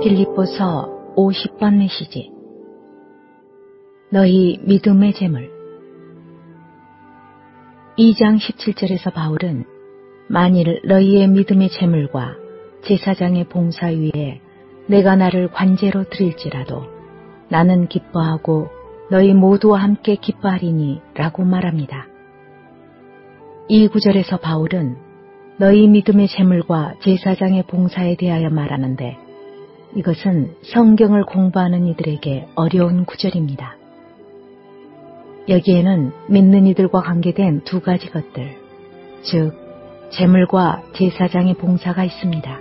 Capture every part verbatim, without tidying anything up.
빌립보서 오십 번 메시지. 너희 믿음의 재물. 이 장 십칠 절에서 바울은 만일 너희의 믿음의 재물과 제사장의 봉사 위에 내가 나를 관제로 드릴지라도 나는 기뻐하고 너희 모두와 함께 기뻐하리니 라고 말합니다. 이 구절에서 바울은 너희 믿음의 재물과 제사장의 봉사에 대하여 말하는데 이것은 성경을 공부하는 이들에게 어려운 구절입니다. 여기에는 믿는 이들과 관계된 두 가지 것들, 즉 재물과 제사장의 봉사가 있습니다.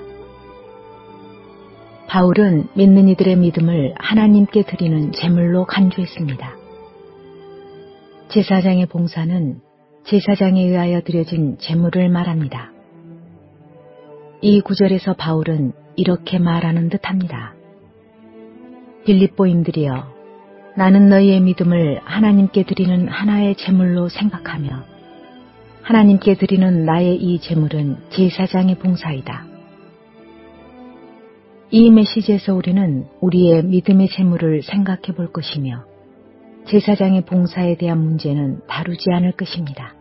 바울은 믿는 이들의 믿음을 하나님께 드리는 제물로 간주했습니다. 제사장의 봉사는 제사장에 의하여 드려진 제물을 말합니다. 이 구절에서 바울은 이렇게 말하는 듯합니다. 빌립보인들이여, 나는 너희의 믿음을 하나님께 드리는 하나의 제물로 생각하며 하나님께 드리는 나의 이 제물은 제사장의 봉사이다. 이 메시지에서 우리는 우리의 믿음의 제물을 생각해 볼 것이며 제사장의 봉사에 대한 문제는 다루지 않을 것입니다.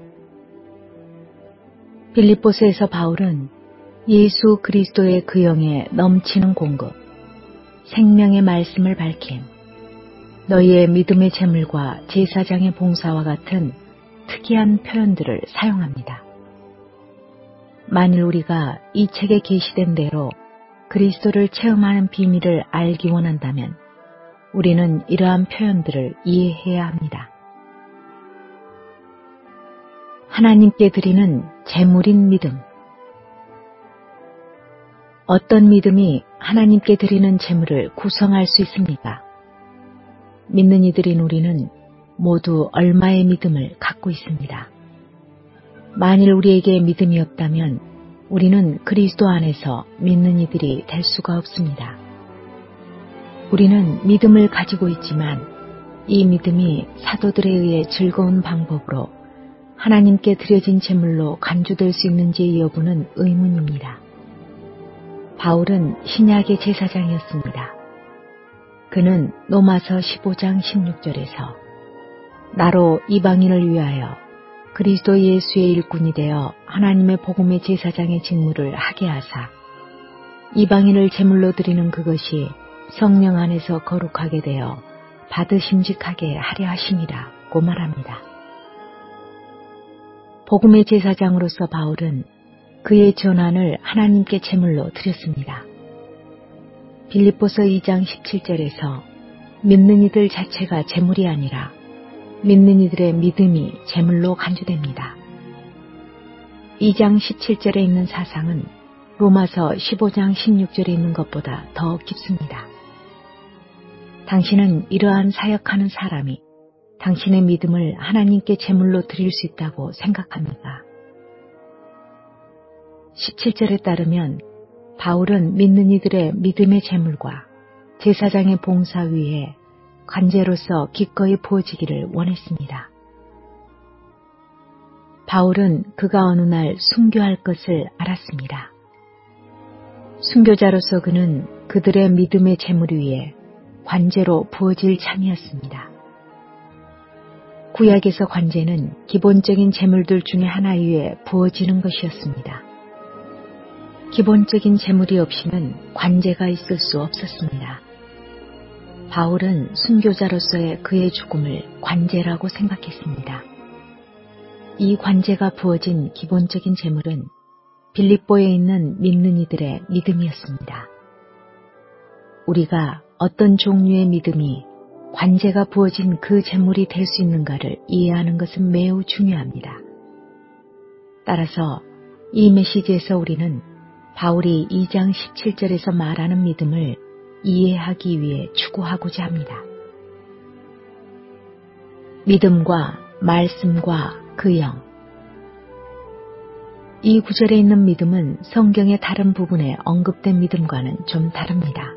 빌립보서에서 바울은 예수 그리스도의 그 영에 넘치는 공급, 생명의 말씀을 밝힘, 너희의 믿음의 제물과 제사장의 봉사와 같은 특이한 표현들을 사용합니다. 만일 우리가 이 책에 게시된 대로 그리스도를 체험하는 비밀을 알기 원한다면 우리는 이러한 표현들을 이해해야 합니다. 하나님께 드리는 제물인 믿음. 어떤 믿음이 하나님께 드리는 제물을 구성할 수 있습니까? 믿는 이들인 우리는 모두 얼마의 믿음을 갖고 있습니다. 만일 우리에게 믿음이 없다면 우리는 그리스도 안에서 믿는 이들이 될 수가 없습니다. 우리는 믿음을 가지고 있지만 이 믿음이 사도들에 의해 즐거운 방법으로 하나님께 드려진 제물로 간주될 수 있는지의 여부는 의문입니다. 바울은 신약의 제사장이었습니다. 그는 로마서 십오 장 십육 절에서 나로 이방인을 위하여 그리스도 예수의 일꾼이 되어 하나님의 복음의 제사장의 직무를 하게 하사 이방인을 제물로 드리는 그것이 성령 안에서 거룩하게 되어 받으심직하게 하려 하심이라고 말합니다. 복음의 제사장으로서 바울은 그의 전환을 하나님께 제물로 드렸습니다. 빌립보서 이 장 십칠 절에서 믿는 이들 자체가 제물이 아니라 믿는 이들의 믿음이 제물로 간주됩니다. 이 장 십칠 절에 있는 사상은 로마서 십오 장 십육 절에 있는 것보다 더 깊습니다. 당신은 이러한 사역하는 사람이 당신의 믿음을 하나님께 제물로 드릴 수 있다고 생각합니까? 십칠 절에 따르면 바울은 믿는 이들의 믿음의 제물과 제사장의 봉사 위에 관제로서 기꺼이 부어지기를 원했습니다. 바울은 그가 어느 날 순교할 것을 알았습니다. 순교자로서 그는 그들의 믿음의 제물 위에 관제로 부어질 참이었습니다. 구약에서 관제는 기본적인 제물들 중에 하나 위에 부어지는 것이었습니다. 기본적인 제물이 없이는 관제가 있을 수 없었습니다. 바울은 순교자로서의 그의 죽음을 관제라고 생각했습니다. 이 관제가 부어진 기본적인 제물은 빌립보에 있는 믿는 이들의 믿음이었습니다. 우리가 어떤 종류의 믿음이 관제가 부어진 그 제물이 될 수 있는가를 이해하는 것은 매우 중요합니다. 따라서 이 메시지에서 우리는 바울이 이 장 십칠 절에서 말하는 믿음을 이해하기 위해 추구하고자 합니다. 믿음과 말씀과 그 영. 이 구절에 있는 믿음은 성경의 다른 부분에 언급된 믿음과는 좀 다릅니다.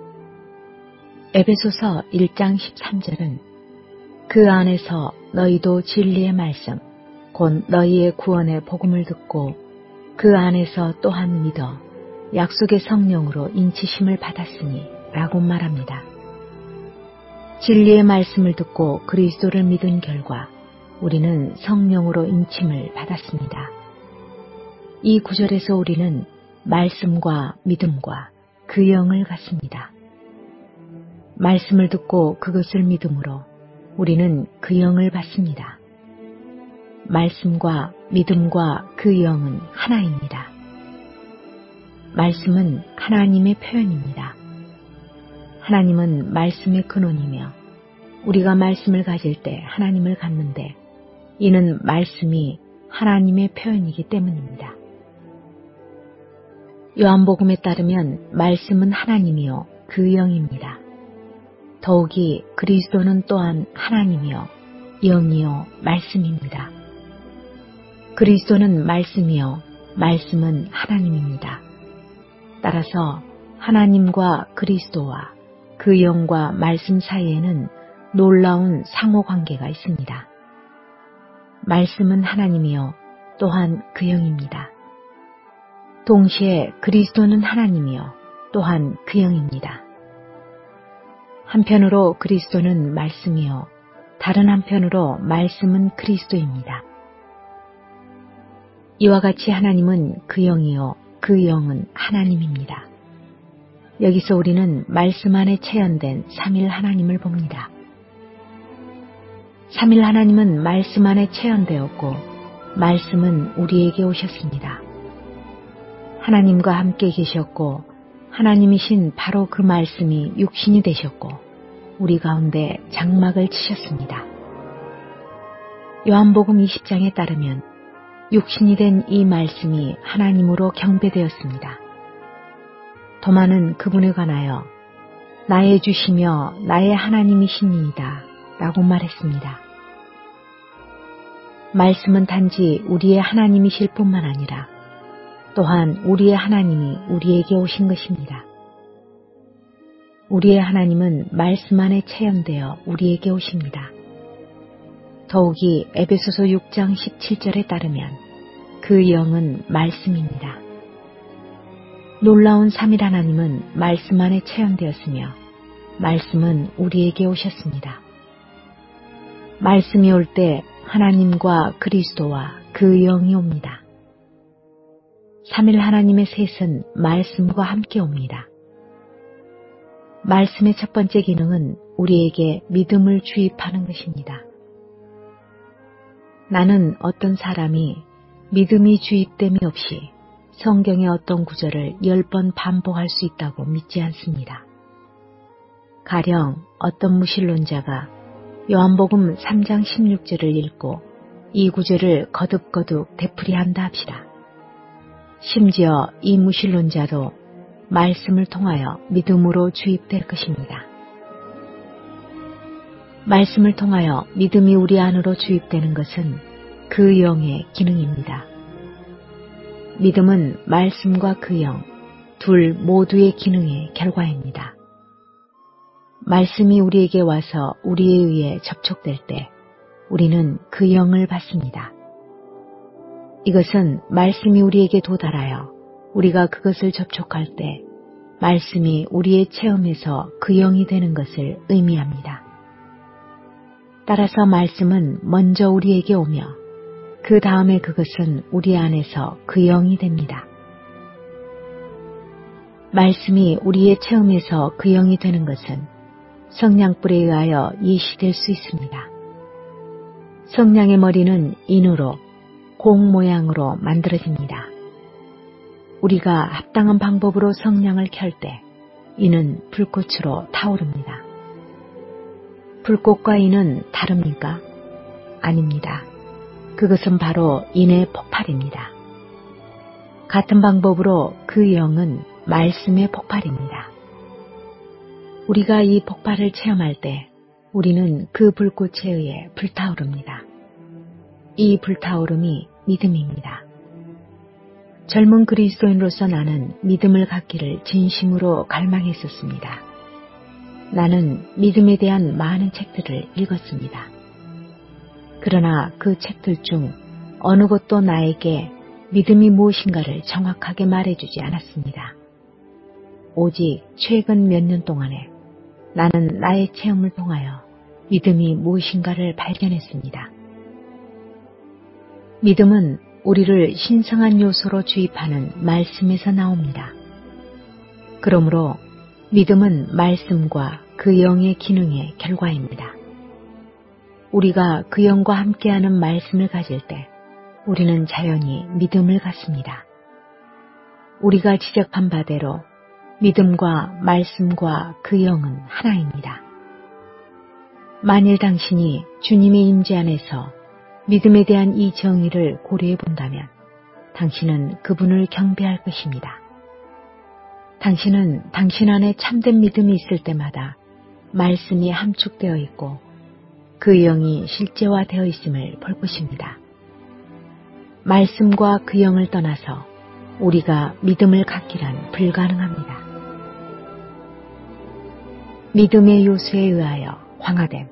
에베소서 일 장 십삼 절은 그 안에서 너희도 진리의 말씀, 곧 너희의 구원의 복음을 듣고 그 안에서 또한 믿어 약속의 성령으로 인치심을 받았으니 라고 말합니다. 진리의 말씀을 듣고 그리스도를 믿은 결과 우리는 성령으로 인침을 받았습니다. 이 구절에서 우리는 말씀과 믿음과 그 영을 갖습니다. 말씀을 듣고 그것을 믿음으로 우리는 그 영을 받습니다. 말씀과 믿음과 그 영은 하나입니다. 말씀은 하나님의 표현입니다. 하나님은 말씀의 근원이며 우리가 말씀을 가질 때 하나님을 갖는데 이는 말씀이 하나님의 표현이기 때문입니다. 요한복음에 따르면 말씀은 하나님이요 그 영입니다. 더욱이 그리스도는 또한 하나님이요 영이요 말씀입니다. 그리스도는 말씀이요 말씀은 하나님입니다. 따라서 하나님과 그리스도와 그 영과 말씀 사이에는 놀라운 상호관계가 있습니다. 말씀은 하나님이요 또한 그 영입니다. 동시에 그리스도는 하나님이요 또한 그 영입니다. 한편으로 그리스도는 말씀이요 다른 한편으로 말씀은 그리스도입니다. 이와 같이 하나님은 그 영이요 그 영은 하나님입니다. 여기서 우리는 말씀 안에 체현된 삼일 하나님을 봅니다. 삼일 하나님은 말씀 안에 체현되었고 말씀은 우리에게 오셨습니다. 하나님과 함께 계셨고 하나님이신 바로 그 말씀이 육신이 되셨고 우리 가운데 장막을 치셨습니다. 요한복음 이십 장에 따르면 육신이 된 이 말씀이 하나님으로 경배되었습니다. 도마는 그분에 관하여 나의 주시며 나의 하나님이시니이다 라고 말했습니다. 말씀은 단지 우리의 하나님이실 뿐만 아니라 또한 우리의 하나님이 우리에게 오신 것입니다. 우리의 하나님은 말씀 안에 체험되어 우리에게 오십니다. 더욱이 에베소서 육 장 십칠 절에 따르면 그 영은 말씀입니다. 놀라운 삼일 하나님은 말씀 안에 체험되었으며 말씀은 우리에게 오셨습니다. 말씀이 올 때 하나님과 그리스도와 그 영이 옵니다. 삼일 하나님의 셋은 말씀과 함께 옵니다. 말씀의 첫 번째 기능은 우리에게 믿음을 주입하는 것입니다. 나는 어떤 사람이 믿음이 주입됨이 없이 성경의 어떤 구절을 열 번 반복할 수 있다고 믿지 않습니다. 가령 어떤 무신론자가 요한복음 삼 장 십육 절을 읽고 이 구절을 거듭거듭 되풀이한다 합시다. 심지어 이 무신론자도 말씀을 통하여 믿음으로 주입될 것입니다. 말씀을 통하여 믿음이 우리 안으로 주입되는 것은 그 영의 기능입니다. 믿음은 말씀과 그 영, 둘 모두의 기능의 결과입니다. 말씀이 우리에게 와서 우리에 의해 접촉될 때 우리는 그 영을 받습니다. 이것은 말씀이 우리에게 도달하여 우리가 그것을 접촉할 때 말씀이 우리의 체험에서 그 영이 되는 것을 의미합니다. 따라서 말씀은 먼저 우리에게 오며 그 다음에 그것은 우리 안에서 그 영이 됩니다. 말씀이 우리의 체험에서 그 영이 되는 것은 성냥불에 의하여 예시될 수 있습니다. 성냥의 머리는 인으로 공 모양으로 만들어집니다. 우리가 합당한 방법으로 성냥을 켤 때 이는 불꽃으로 타오릅니다. 불꽃과 인은 다릅니까? 아닙니다. 그것은 바로 인의 폭발입니다. 같은 방법으로 그 영은 말씀의 폭발입니다. 우리가 이 폭발을 체험할 때 우리는 그 불꽃에 의해 불타오릅니다. 이 불타오름이 믿음입니다. 젊은 그리스도인으로서 나는 믿음을 갖기를 진심으로 갈망했었습니다. 나는 믿음에 대한 많은 책들을 읽었습니다. 그러나 그 책들 중 어느 것도 나에게 믿음이 무엇인가를 정확하게 말해주지 않았습니다. 오직 최근 몇 년 동안에 나는 나의 체험을 통하여 믿음이 무엇인가를 발견했습니다. 믿음은 우리를 신성한 요소로 주입하는 말씀에서 나옵니다. 그러므로 믿음은 말씀과 그 영의 기능의 결과입니다. 우리가 그 영과 함께하는 말씀을 가질 때 우리는 자연히 믿음을 갖습니다. 우리가 지적한 바대로 믿음과 말씀과 그 영은 하나입니다. 만일 당신이 주님의 임재 안에서 믿음에 대한 이 정의를 고려해 본다면 당신은 그분을 경배할 것입니다. 당신은 당신 안에 참된 믿음이 있을 때마다 말씀이 함축되어 있고 그 영이 실제화되어 있음을 볼 것입니다. 말씀과 그 영을 떠나서 우리가 믿음을 갖기란 불가능합니다. 믿음의 요소에 의하여 광화됨.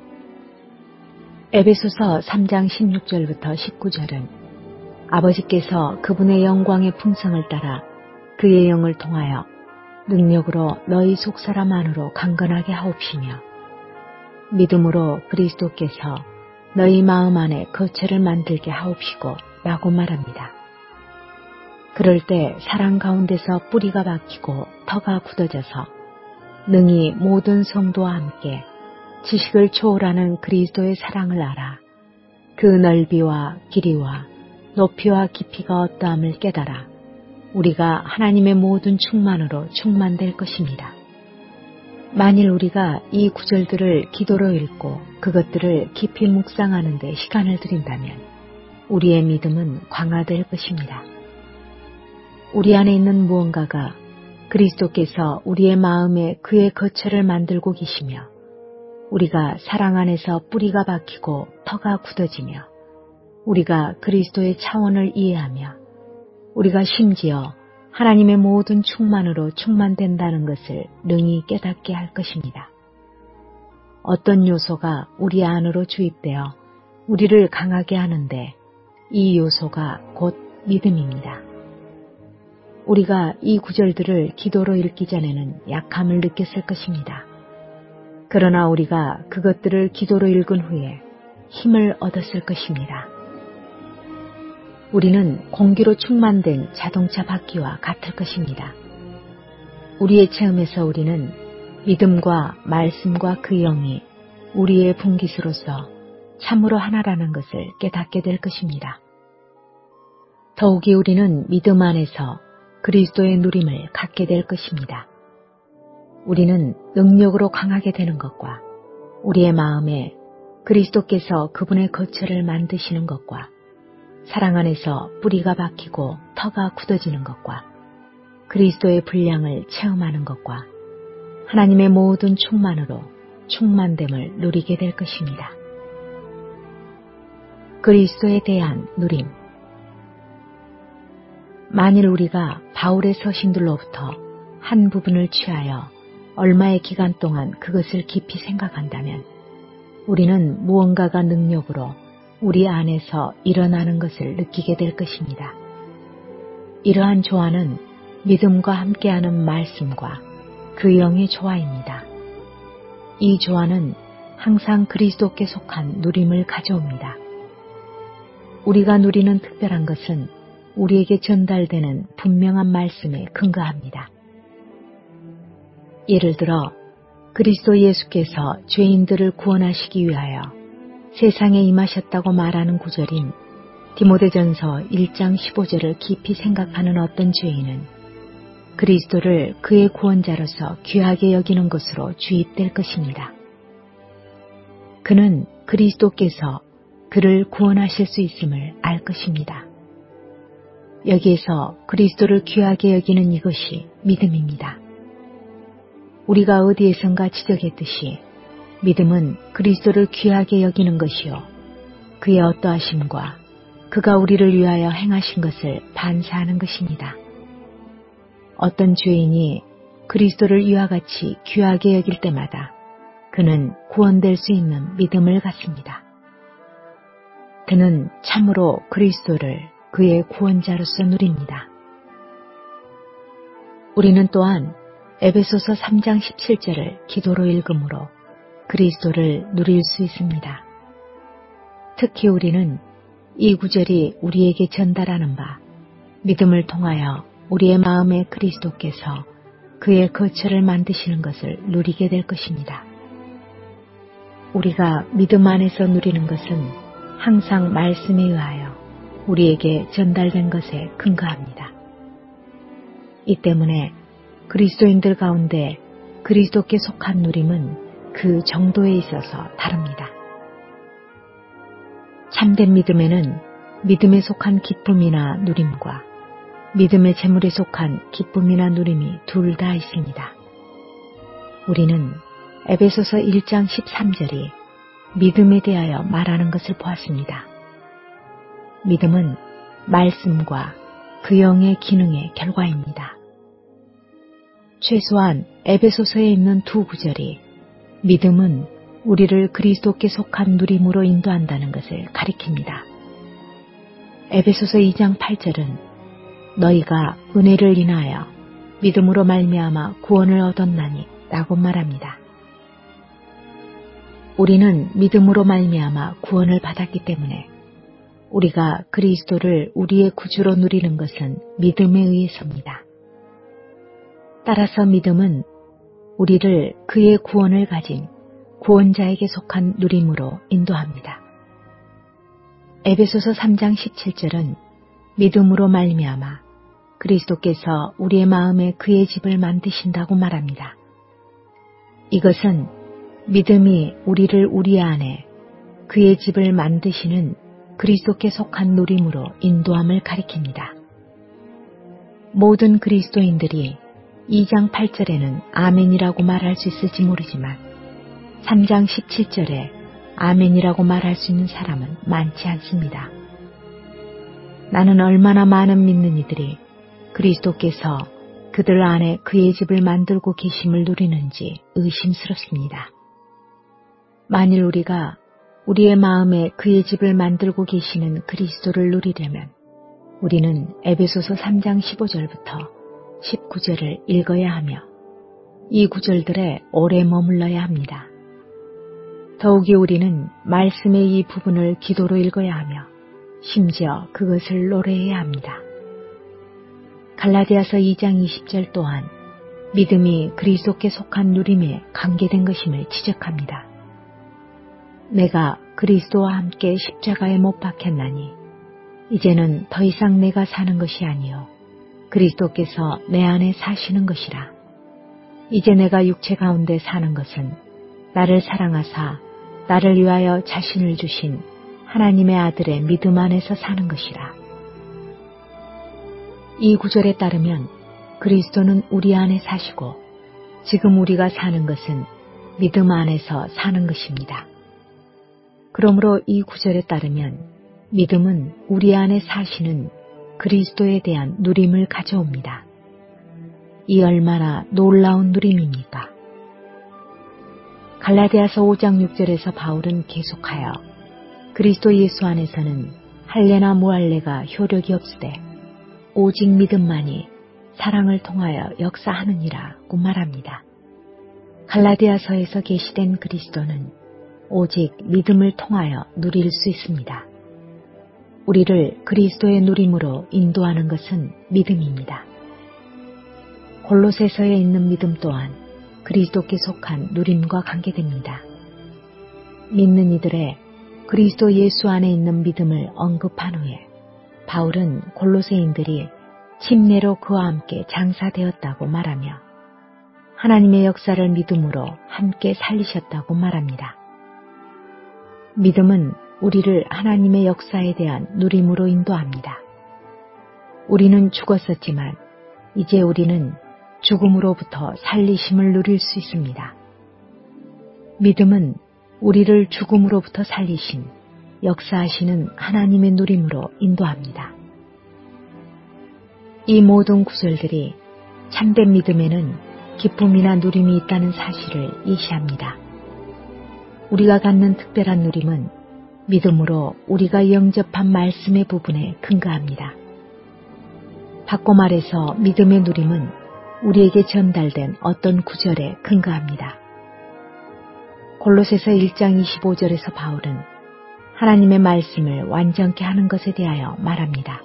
에베소서 삼 장 십육 절부터 십구 절은 아버지께서 그분의 영광의 풍성을 따라 그의 영을 통하여 능력으로 너희 속사람 안으로 강건하게 하옵시며 믿음으로 그리스도께서 너희 마음 안에 거처를 만들게 하옵시고 라고 말합니다. 그럴 때 사랑 가운데서 뿌리가 박히고 터가 굳어져서 능히 모든 성도와 함께 지식을 초월하는 그리스도의 사랑을 알아 그 넓이와 길이와 높이와 깊이가 어떠함을 깨달아 우리가 하나님의 모든 충만으로 충만될 것입니다. 만일 우리가 이 구절들을 기도로 읽고 그것들을 깊이 묵상하는 데 시간을 들인다면 우리의 믿음은 강화될 것입니다. 우리 안에 있는 무언가가 그리스도께서 우리의 마음에 그의 거처를 만들고 계시며 우리가 사랑 안에서 뿌리가 박히고 터가 굳어지며 우리가 그리스도의 차원을 이해하며 우리가 심지어 하나님의 모든 충만으로 충만된다는 것을 능히 깨닫게 할 것입니다. 어떤 요소가 우리 안으로 주입되어 우리를 강하게 하는데 이 요소가 곧 믿음입니다. 우리가 이 구절들을 기도로 읽기 전에는 약함을 느꼈을 것입니다. 그러나 우리가 그것들을 기도로 읽은 후에 힘을 얻었을 것입니다. 우리는 공기로 충만된 자동차 바퀴와 같을 것입니다. 우리의 체험에서 우리는 믿음과 말씀과 그 영이 우리의 분깃으로서 참으로 하나라는 것을 깨닫게 될 것입니다. 더욱이 우리는 믿음 안에서 그리스도의 누림을 갖게 될 것입니다. 우리는 능력으로 강하게 되는 것과 우리의 마음에 그리스도께서 그분의 거처를 만드시는 것과 사랑 안에서 뿌리가 박히고 터가 굳어지는 것과 그리스도의 분량을 체험하는 것과 하나님의 모든 충만으로 충만됨을 누리게 될 것입니다. 그리스도에 대한 누림. 만일 우리가 바울의 서신들로부터 한 부분을 취하여 얼마의 기간 동안 그것을 깊이 생각한다면 우리는 무언가가 능력으로 우리 안에서 일어나는 것을 느끼게 될 것입니다. 이러한 조화는 믿음과 함께하는 말씀과 그 영의 조화입니다. 이 조화는 항상 그리스도께 속한 누림을 가져옵니다. 우리가 누리는 특별한 것은 우리에게 전달되는 분명한 말씀에 근거합니다. 예를 들어 그리스도 예수께서 죄인들을 구원하시기 위하여 세상에 임하셨다고 말하는 구절인 디모데전서 일 장 십오 절을 깊이 생각하는 어떤 죄인은 그리스도를 그의 구원자로서 귀하게 여기는 것으로 주입될 것입니다. 그는 그리스도께서 그를 구원하실 수 있음을 알 것입니다. 여기에서 그리스도를 귀하게 여기는 이것이 믿음입니다. 우리가 어디에선가 지적했듯이 믿음은 그리스도를 귀하게 여기는 것이요 그의 어떠하심과 그가 우리를 위하여 행하신 것을 반사하는 것입니다. 어떤 죄인이 그리스도를 이와 같이 귀하게 여길 때마다 그는 구원될 수 있는 믿음을 갖습니다. 그는 참으로 그리스도를 그의 구원자로서 누립니다. 우리는 또한 에베소서 삼 장 십칠 절을 기도로 읽음으로 그리스도를 누릴 수 있습니다. 특히 우리는 이 구절이 우리에게 전달하는 바 믿음을 통하여 우리의 마음에 그리스도께서 그의 거처를 만드시는 것을 누리게 될 것입니다. 우리가 믿음 안에서 누리는 것은 항상 말씀에 의하여 우리에게 전달된 것에 근거합니다. 이 때문에 그리스도인들 가운데 그리스도께 속한 누림은 그 정도에 있어서 다릅니다. 참된 믿음에는 믿음에 속한 기쁨이나 누림과 믿음의 재물에 속한 기쁨이나 누림이 둘 다 있습니다. 우리는 에베소서 일 장 십삼 절이 믿음에 대하여 말하는 것을 보았습니다. 믿음은 말씀과 그 영의 기능의 결과입니다. 최소한 에베소서에 있는 두 구절이 믿음은 우리를 그리스도께 속한 누림으로 인도한다는 것을 가리킵니다. 에베소서 이 장 팔 절은 너희가 은혜를 인하여 믿음으로 말미암아 구원을 얻었나니 라고 말합니다. 우리는 믿음으로 말미암아 구원을 받았기 때문에 우리가 그리스도를 우리의 구주로 누리는 것은 믿음에 의해서입니다. 따라서 믿음은 우리를 그의 구원을 가진 구원자에게 속한 누림으로 인도합니다. 에베소서 삼 장 십칠 절은 믿음으로 말미암아 그리스도께서 우리의 마음에 그의 집을 만드신다고 말합니다. 이것은 믿음이 우리를 우리 안에 그의 집을 만드시는 그리스도께 속한 누림으로 인도함을 가리킵니다. 모든 그리스도인들이 이 장 팔 절에는 아멘이라고 말할 수 있을지 모르지만 삼 장 십칠 절에 아멘이라고 말할 수 있는 사람은 많지 않습니다. 나는 얼마나 많은 믿는 이들이 그리스도께서 그들 안에 그의 집을 만들고 계심을 누리는지 의심스럽습니다. 만일 우리가 우리의 마음에 그의 집을 만들고 계시는 그리스도를 누리려면 우리는 에베소서 삼 장 십오 절부터 십구 절을 읽어야 하며 이 구절들에 오래 머물러야 합니다. 더욱이 우리는 말씀의 이 부분을 기도로 읽어야 하며 심지어 그것을 노래해야 합니다. 갈라디아서 이 장 이십 절 또한 믿음이 그리스도께 속한 누림에 관계된 것임을 지적합니다. 내가 그리스도와 함께 십자가에 못 박혔나니 이제는 더 이상 내가 사는 것이 아니요 그리스도께서 내 안에 사시는 것이라. 이제 내가 육체 가운데 사는 것은 나를 사랑하사 나를 위하여 자신을 주신 하나님의 아들의 믿음 안에서 사는 것이라. 이 구절에 따르면 그리스도는 우리 안에 사시고 지금 우리가 사는 것은 믿음 안에서 사는 것입니다. 그러므로 이 구절에 따르면 믿음은 우리 안에 사시는 그리스도에 대한 누림을 가져옵니다. 이 얼마나 놀라운 누림입니까? 갈라디아서 오 장 육 절에서 바울은 계속하여 그리스도 예수 안에서는 할례나 무할례가 효력이 없으되 오직 믿음만이 사랑을 통하여 역사하느니라고 말합니다. 갈라디아서에서 계시된 그리스도는 오직 믿음을 통하여 누릴 수 있습니다. 우리를 그리스도의 누림으로 인도하는 것은 믿음입니다. 골로새서에 있는 믿음 또한 그리스도께 속한 누림과 관계됩니다. 믿는 이들의 그리스도 예수 안에 있는 믿음을 언급한 후에 바울은 골로새인들이 침례로 그와 함께 장사되었다고 말하며 하나님의 역사를 믿음으로 함께 살리셨다고 말합니다. 믿음은 우리를 하나님의 역사에 대한 누림으로 인도합니다. 우리는 죽었었지만 이제 우리는 죽음으로부터 살리심을 누릴 수 있습니다. 믿음은 우리를 죽음으로부터 살리신 역사하시는 하나님의 누림으로 인도합니다. 이 모든 구절들이 참된 믿음에는 기쁨이나 누림이 있다는 사실을 예시합니다. 우리가 갖는 특별한 누림은 믿음으로 우리가 영접한 말씀의 부분에 근거합니다. 바꿔 말해서 믿음의 누림은 우리에게 전달된 어떤 구절에 근거합니다. 골로새서 일 장 이십오 절에서 바울은 하나님의 말씀을 완전케 하는 것에 대하여 말합니다.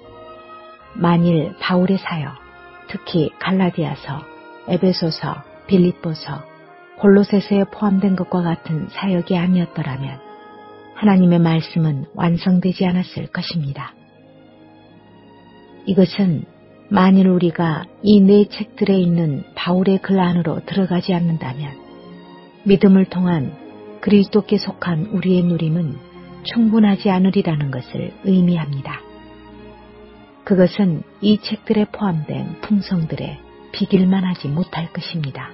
만일 바울의 사역, 특히 갈라디아서, 에베소서, 빌립보서, 골로새서에 포함된 것과 같은 사역이 아니었더라면 하나님의 말씀은 완성되지 않았을 것입니다. 이것은 만일 우리가 이 네 책들에 있는 바울의 글 안으로 들어가지 않는다면 믿음을 통한 그리스도께 속한 우리의 누림은 충분하지 않으리라는 것을 의미합니다. 그것은 이 책들에 포함된 풍성들에 비길만 하지 못할 것입니다.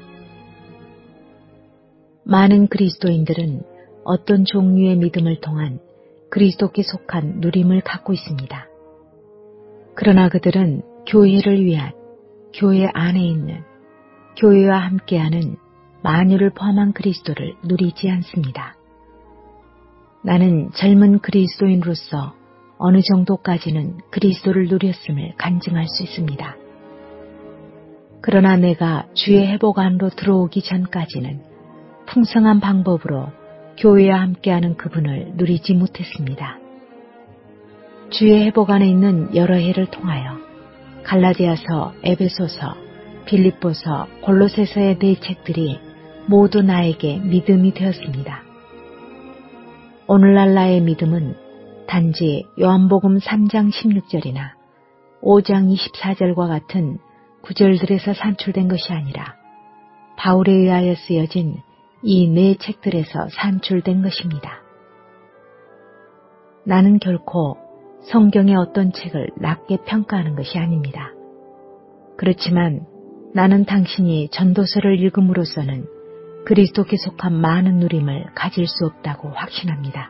많은 그리스도인들은 어떤 종류의 믿음을 통한 그리스도께 속한 누림을 갖고 있습니다. 그러나 그들은 교회를 위한, 교회 안에 있는, 교회와 함께하는 만유를 포함한 그리스도를 누리지 않습니다. 나는 젊은 그리스도인으로서 어느 정도까지는 그리스도를 누렸음을 간증할 수 있습니다. 그러나 내가 주의 회복 안으로 들어오기 전까지는 풍성한 방법으로 교회와 함께하는 그분을 누리지 못했습니다. 주의 회복 안에 있는 여러 해를 통하여 갈라디아서, 에베소서, 빌립보서, 골로새서의 네 책들이 모두 나에게 믿음이 되었습니다. 오늘날 나의 믿음은 단지 요한복음 삼 장 십육 절이나 오 장 이십사 절과 같은 구절들에서 산출된 것이 아니라 바울에 의하여 쓰여진 이 네 책들에서 산출된 것입니다. 나는 결코 성경의 어떤 책을 낮게 평가하는 것이 아닙니다. 그렇지만 나는 당신이 전도서를 읽음으로써는 그리스도께 속한 많은 누림을 가질 수 없다고 확신합니다.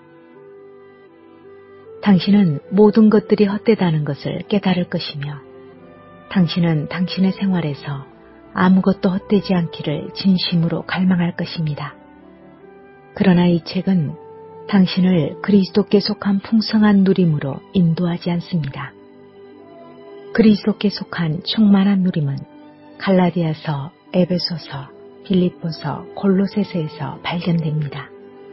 당신은 모든 것들이 헛되다는 것을 깨달을 것이며 당신은 당신의 생활에서 아무것도 헛되지 않기를 진심으로 갈망할 것입니다. 그러나 이 책은 당신을 그리스도께 속한 풍성한 누림으로 인도하지 않습니다. 그리스도께 속한 충만한 누림은 갈라디아서, 에베소서, 빌립보서, 골로새서에서 발견됩니다.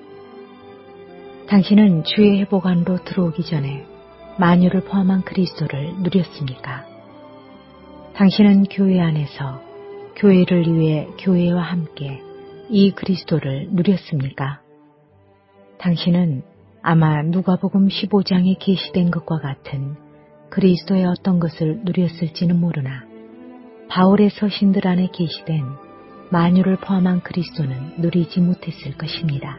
당신은 주의 회복 안으로 들어오기 전에 만유를 포함한 그리스도를 누렸습니까? 당신은 교회 안에서 교회를 위해 교회와 함께 이 그리스도를 누렸습니까? 당신은 아마 누가복음 십오 장에 게시된 것과 같은 그리스도의 어떤 것을 누렸을지는 모르나 바울의 서신들 안에 게시된 만유를 포함한 그리스도는 누리지 못했을 것입니다.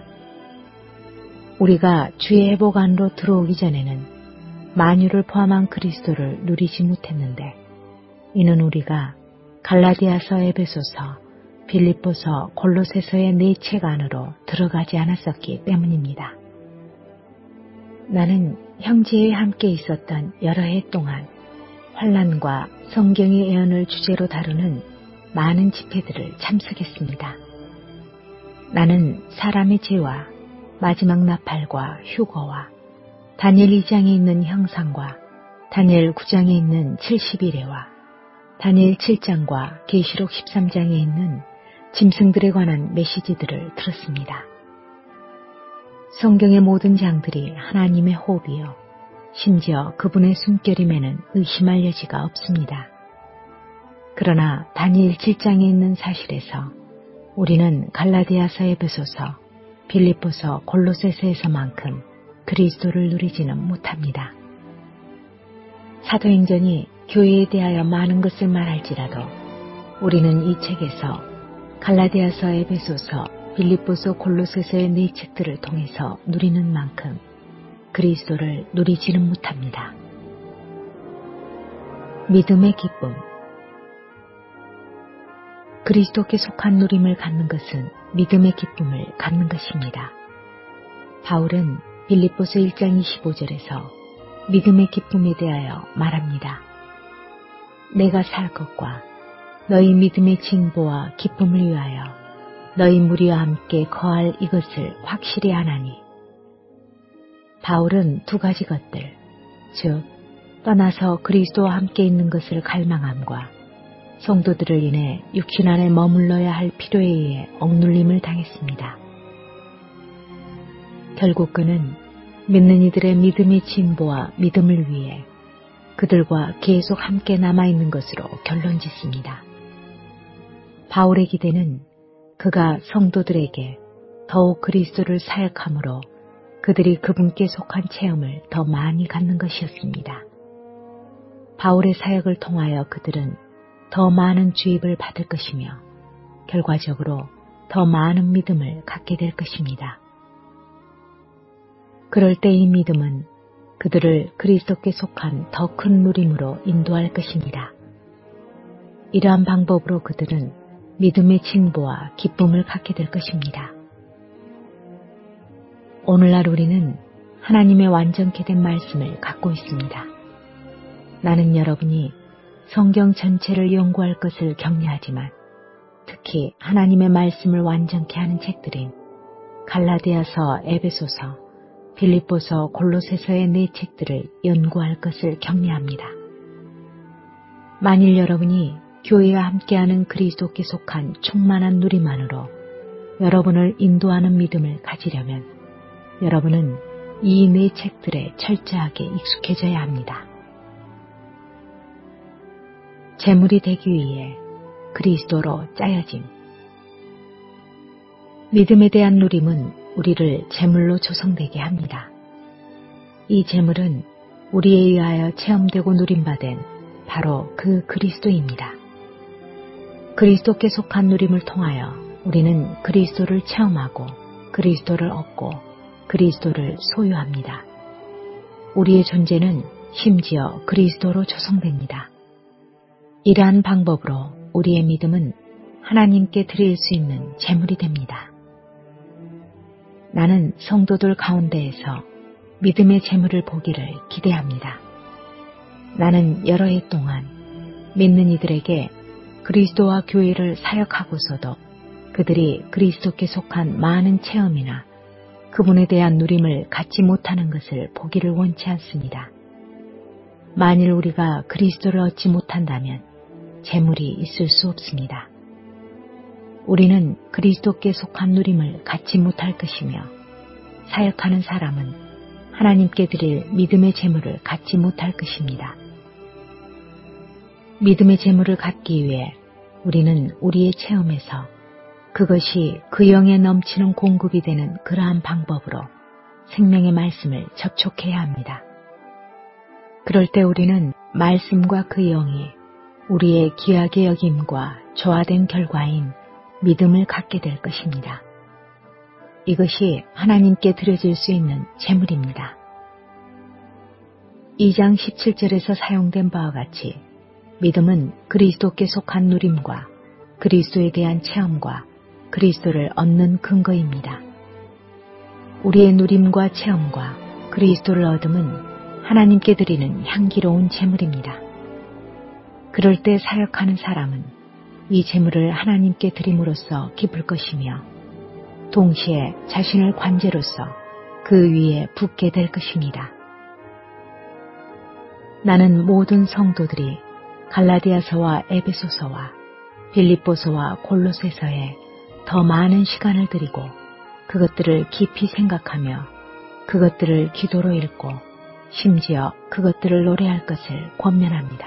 우리가 주의 회복 안으로 들어오기 전에는 만유를 포함한 그리스도를 누리지 못했는데 이는 우리가 갈라디아서, 에베소서, 빌립보서, 골로새서의 네 책 안으로 들어가지 않았었기 때문입니다. 나는 형제에 함께 있었던 여러 해 동안 환난과 성경의 예언을 주제로 다루는 많은 집회들을 참석했습니다. 나는 사람의 죄와 마지막 나팔과 휴거와 다니엘 이 장에 있는 형상과 다니엘 구 장에 있는 칠십일 회와 다니엘 칠 장과 계시록 십삼 장에 있는 짐승들에 관한 메시지들을 들었습니다. 성경의 모든 장들이 하나님의 호흡이요 심지어 그분의 숨결임에는 의심할 여지가 없습니다. 그러나 다니엘 칠 장에 있는 사실에서 우리는 갈라디아서, 에베소서, 빌립보서, 골로새서에서만큼 그리스도를 누리지는 못합니다. 사도행전이 교회에 대하여 많은 것을 말할지라도 우리는 이 책에서 갈라디아서, 에베소서, 빌립보서, 골로새서의 네 책들을 통해서 누리는 만큼 그리스도를 누리지는 못합니다. 믿음의 기쁨. 그리스도께 속한 누림을 갖는 것은 믿음의 기쁨을 갖는 것입니다. 바울은 빌립보서 일 장 이십오 절에서 믿음의 기쁨에 대하여 말합니다. 내가 살 것과 너희 믿음의 진보와 기쁨을 위하여 너희 무리와 함께 거할 이것을 확실히 아나니. 바울은 두 가지 것들, 즉 떠나서 그리스도와 함께 있는 것을 갈망함과 성도들을 인해 육신 안에 머물러야 할 필요에 의해 억눌림을 당했습니다. 결국 그는 믿는 이들의 믿음의 진보와 믿음을 위해 그들과 계속 함께 남아있는 것으로 결론짓습니다. 바울의 기대는 그가 성도들에게 더욱 그리스도를 사역함으로 그들이 그분께 속한 체험을 더 많이 갖는 것이었습니다. 바울의 사역을 통하여 그들은 더 많은 주입을 받을 것이며 결과적으로 더 많은 믿음을 갖게 될 것입니다. 그럴 때 이 믿음은 그들을 그리스도께 속한 더 큰 누림으로 인도할 것입니다. 이러한 방법으로 그들은 믿음의 진보와 기쁨을 갖게 될 것입니다. 오늘날 우리는 하나님의 완전케 된 말씀을 갖고 있습니다. 나는 여러분이 성경 전체를 연구할 것을 격려하지만 특히 하나님의 말씀을 완전케 하는 책들인 갈라디아서, 에베소서, 빌립보서, 골로새서의 네 책들을 연구할 것을 격려합니다. 만일 여러분이 교회와 함께하는 그리스도께 속한 충만한 누리만으로 여러분을 인도하는 믿음을 가지려면 여러분은 이 네 책들에 철저하게 익숙해져야 합니다. 제물이 되기 위해 그리스도로 짜여짐. 믿음에 대한 누림은 우리를 제물로 조성되게 합니다. 이 제물은 우리에 의하여 체험되고 누림받은 바로 그 그리스도입니다. 그리스도께 속한 누림을 통하여 우리는 그리스도를 체험하고 그리스도를 얻고 그리스도를 소유합니다. 우리의 존재는 심지어 그리스도로 조성됩니다. 이러한 방법으로 우리의 믿음은 하나님께 드릴 수 있는 제물이 됩니다. 나는 성도들 가운데에서 믿음의 제물을 보기를 기대합니다. 나는 여러 해 동안 믿는 이들에게 그리스도와 교회를 사역하고서도 그들이 그리스도께 속한 많은 체험이나 그분에 대한 누림을 갖지 못하는 것을 보기를 원치 않습니다. 만일 우리가 그리스도를 얻지 못한다면 제물이 있을 수 없습니다. 우리는 그리스도께 속한 누림을 갖지 못할 것이며 사역하는 사람은 하나님께 드릴 믿음의 제물을 갖지 못할 것입니다. 믿음의 제물을 갖기 위해 우리는 우리의 체험에서 그것이 그 영에 넘치는 공급이 되는 그러한 방법으로 생명의 말씀을 접촉해야 합니다. 그럴 때 우리는 말씀과 그 영이 우리의 귀하게 여김과 조화된 결과인 믿음을 갖게 될 것입니다. 이것이 하나님께 드려질 수 있는 제물입니다. 이 장 십칠 절에서 사용된 바와 같이 믿음은 그리스도께 속한 누림과 그리스도에 대한 체험과 그리스도를 얻는 근거입니다. 우리의 누림과 체험과 그리스도를 얻음은 하나님께 드리는 향기로운 제물입니다. 그럴 때 사역하는 사람은 이 제물을 하나님께 드림으로써 기쁠 것이며 동시에 자신을 관제로서 그 위에 붓게 될 것입니다. 나는 모든 성도들이 갈라디아서와 에베소서와 빌립보서와 골로새서에 더 많은 시간을 들이고 그것들을 깊이 생각하며 그것들을 기도로 읽고 심지어 그것들을 노래할 것을 권면합니다.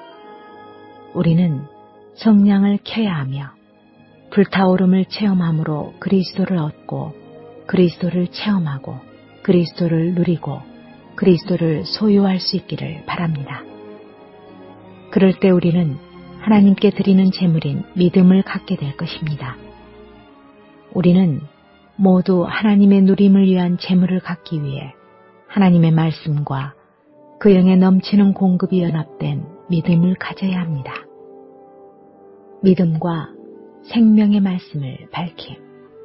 우리는 성량을 켜야 하며 불타오름을 체험함으로 그리스도를 얻고 그리스도를 체험하고 그리스도를 누리고 그리스도를 소유할 수 있기를 바랍니다. 그럴 때 우리는 하나님께 드리는 제물인 믿음을 갖게 될 것입니다. 우리는 모두 하나님의 누림을 위한 제물을 갖기 위해 하나님의 말씀과 그 영에 넘치는 공급이 연합된 믿음을 가져야 합니다. 믿음과 생명의 말씀을 밝힘.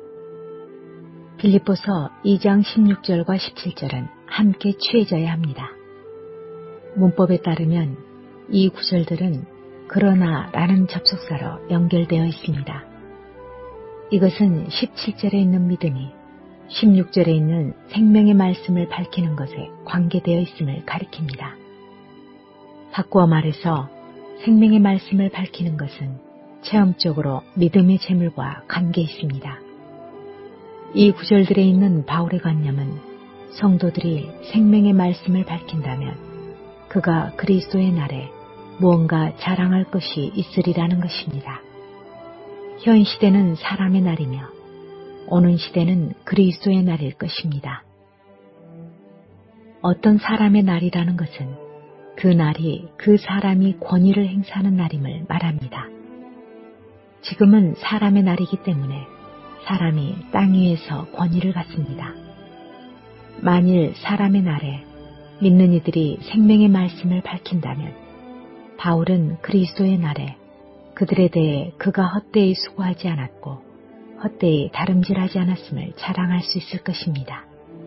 빌립보서 이 장 십육 절과 십칠 절은 함께 취해져야 합니다. 문법에 따르면 이 구절들은 그러나 라는 접속사로 연결되어 있습니다. 이것은 십칠 절에 있는 믿음이 십육 절에 있는 생명의 말씀을 밝히는 것에 관계되어 있음을 가리킵니다. 바꾸어 말해서 생명의 말씀을 밝히는 것은 체험적으로 믿음의 재물과 관계 있습니다. 이 구절들에 있는 바울의 관념은 성도들이 생명의 말씀을 밝힌다면 그가 그리스도의 날에 무언가 자랑할 것이 있으리라는 것입니다. 현 시대는 사람의 날이며 오는 시대는 그리스도의 날일 것입니다. 어떤 사람의 날이라는 것은 그 날이 그 사람이 권위를 행사하는 날임을 말합니다. 지금은 사람의 날이기 때문에 사람이 땅 위에서 권위를 갖습니다. 만일 사람의 날에 믿는 이들이 생명의 말씀을 밝힌다면 바울은 그리스도의 날에 그들에 대해 그가 헛되이 수고하지 않았고 헛되이 다름질하지 않았음을 자랑할 수 있을 것입니다.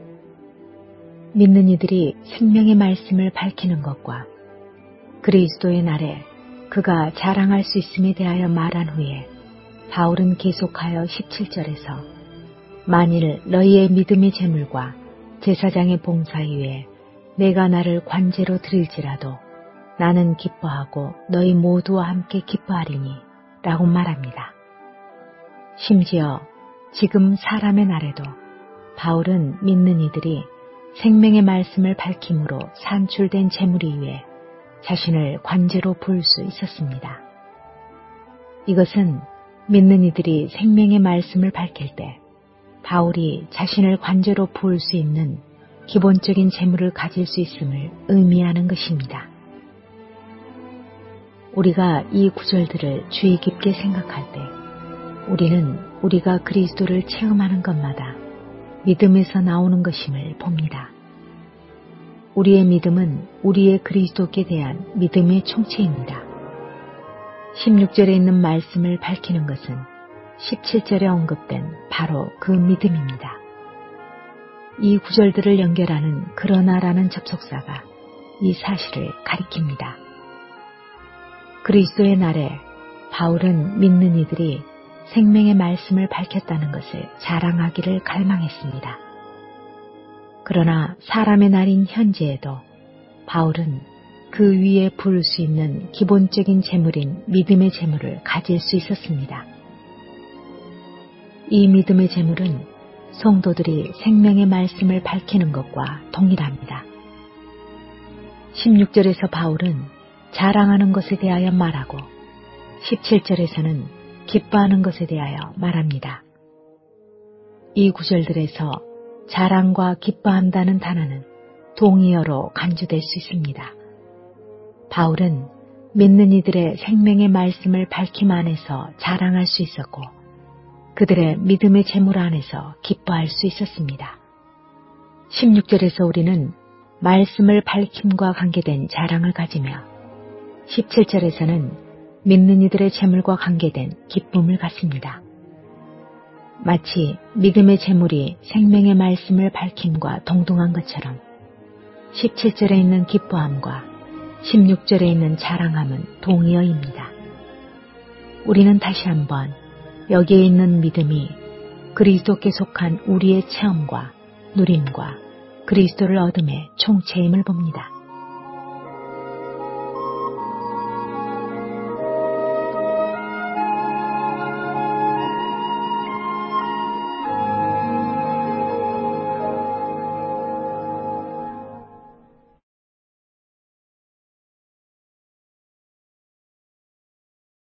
믿는 이들이 생명의 말씀을 밝히는 것과 그리스도의 날에 그가 자랑할 수 있음에 대하여 말한 후에 바울은 계속하여 십칠 절에서 만일 너희의 믿음의 재물과 제사장의 봉사 위에 내가 나를 관제로 드릴지라도 나는 기뻐하고 너희 모두와 함께 기뻐하리니 라고 말합니다. 심지어 지금 사람의 날에도 바울은 믿는 이들이 생명의 말씀을 밝힘으로 산출된 재물 위에 자신을 관제로 부을 수 있었습니다. 이것은 믿는 이들이 생명의 말씀을 밝힐 때 바울이 자신을 관제로 부을 수 있는 기본적인 재물을 가질 수 있음을 의미하는 것입니다. 우리가 이 구절들을 주의 깊게 생각할 때 우리는 우리가 그리스도를 체험하는 것마다 믿음에서 나오는 것임을 봅니다. 우리의 믿음은 우리의 그리스도께 대한 믿음의 총체입니다. 십육 절에 있는 말씀을 밝히는 것은 십칠 절에 언급된 바로 그 믿음입니다. 이 구절들을 연결하는 그러나라는 접속사가 이 사실을 가리킵니다. 그리스도의 날에 바울은 믿는 이들이 생명의 말씀을 밝혔다는 것을 자랑하기를 갈망했습니다. 그러나 사람의 날인 현재에도 바울은 그 위에 부을 수 있는 기본적인 재물인 믿음의 재물을 가질 수 있었습니다. 이 믿음의 재물은 성도들이 생명의 말씀을 밝히는 것과 동일합니다. 십육 절에서 바울은 자랑하는 것에 대하여 말하고 십칠 절에서는 기뻐하는 것에 대하여 말합니다. 이 구절들에서 자랑과 기뻐한다는 단어는 동의어로 간주될 수 있습니다. 바울은 믿는 이들의 생명의 말씀을 밝힘 안에서 자랑할 수 있었고 그들의 믿음의 재물 안에서 기뻐할 수 있었습니다. 십육 절에서 우리는 말씀을 밝힘과 관계된 자랑을 가지며 십칠 절에서는 믿는 이들의 재물과 관계된 기쁨을 갖습니다. 마치 믿음의 재물이 생명의 말씀을 밝힘과 동등한 것처럼 십칠 절에 있는 기뻐함과 십육 절에 있는 자랑함은 동의어입니다. 우리는 다시 한번 여기에 있는 믿음이 그리스도께 속한 우리의 체험과 누림과 그리스도를 얻음의 총체임을 봅니다.